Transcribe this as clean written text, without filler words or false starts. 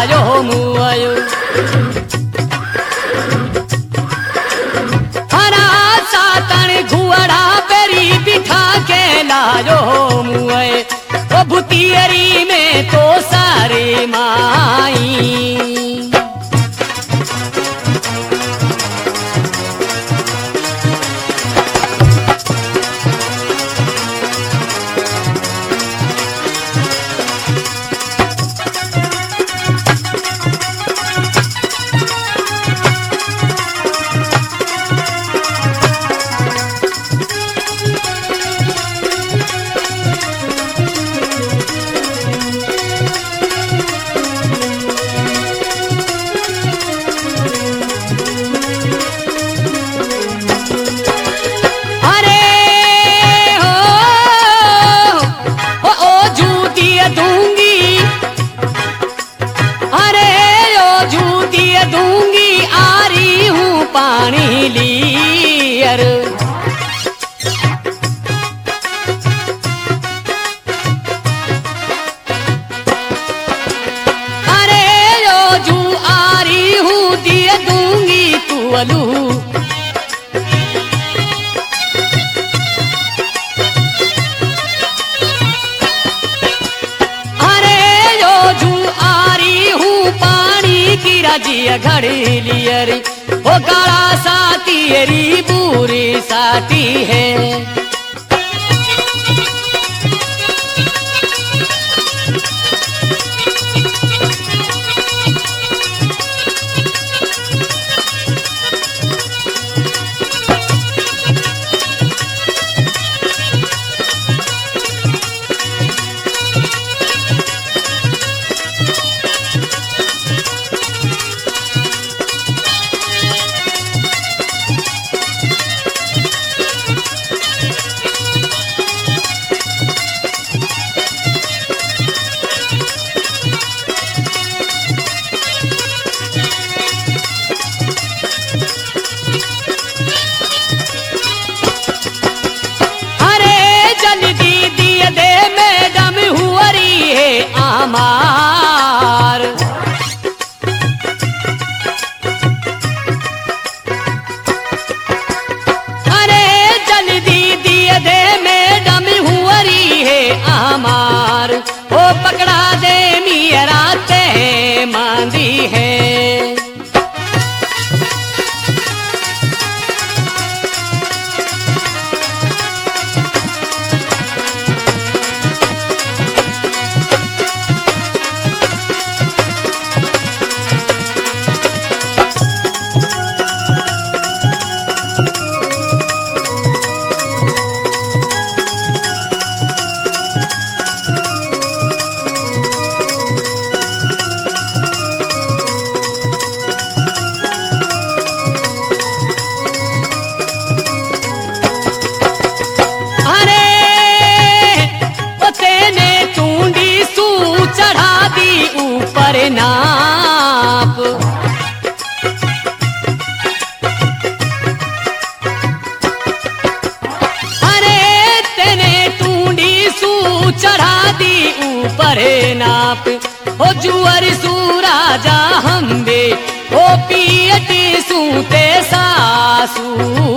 लायो मुआयो हरा सातन घुअड़ा पेरी बिठा के लायो मुए ओ भुतियरी में तो सारे माई लियर अरे यो जू आ रही हूँ दिए दूंगी तू अलू अरे यो जू आ रही हूँ पानी की राजिया घड़ी लियर वो काला साथी री बुरी साथी है आमार अरे जल्दी दिए दे मैडम हुआरी है आमार ओ पकड़ा दे मेरा ते मांदी है नाप अरे तेने टूंडी सू चढ़ा दी ऊपर नाप हो जुअर सू राजा हम बे ओ पियती सूते सासू